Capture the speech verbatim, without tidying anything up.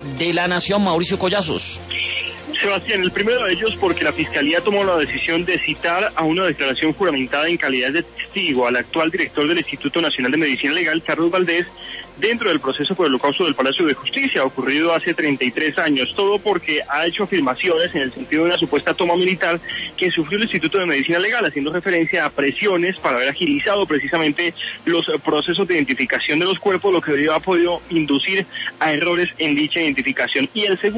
de la Nación, Mauricio Collazos. Sebastián, el primero de ellos porque la Fiscalía tomó la decisión de citar a una declaración juramentada en calidad de testigo al actual director del Instituto Nacional de Medicina Legal, Carlos Valdés, dentro del proceso por el holocausto del Palacio de Justicia, ocurrido hace treinta y tres años, todo porque ha hecho afirmaciones en el sentido de una supuesta toma militar que sufrió el Instituto de Medicina Legal, haciendo referencia a presiones para haber agilizado precisamente los procesos de identificación de los cuerpos, lo que ha podido inducir a errores en dicha identificación. Y el segundo